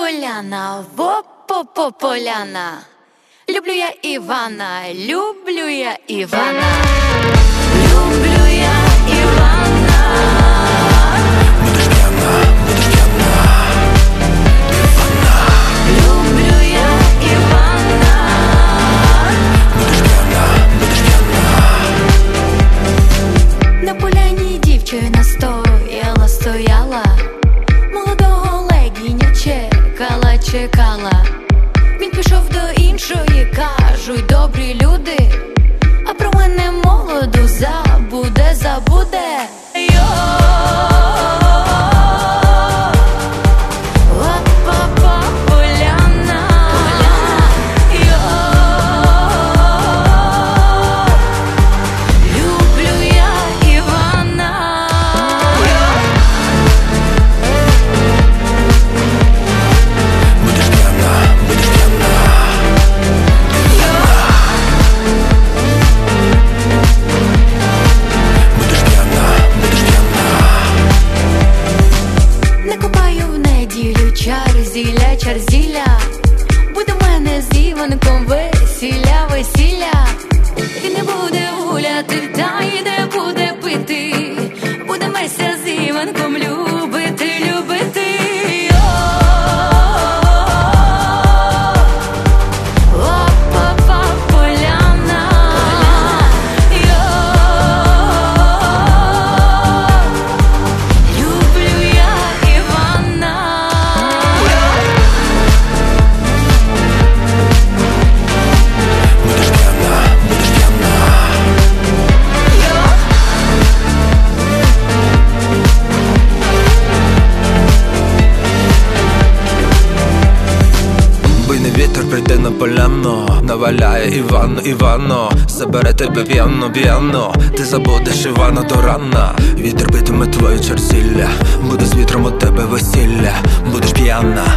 Поляна, поляна. Люблю я Івана, люблю я Івана. Люблю я Івана. Будеш п'яна, будеш п'яна. Івана. Люблю я Івана. Будеш п'яна, будеш п'яна. На поляні дівчина стояла. Молодого легіня чекала. Він пішов до іншої, кажуть добрі люди, а про мене молоду забуде. Поляна. Люблю я Івана. Будеш п'яна, будеш п'яна. Будеш п'яна, будеш п'яна. Не купаю в неділю чарзіля. Буде в мене з Іванком весілля. І не буде гуляти, та й не буде пити. Будемося з Іванком любити. Поляна. Люблю я Івана. Будеш п'яна, будеш п'яна. Буйний вітер прийде на поляну, наваляє Івано. Забере тебе п'яно. Ти забудеш Івана до рана. Вітер битиме твоє чарзілля. Буде з вітром у тебе весілля. Будеш п'яна,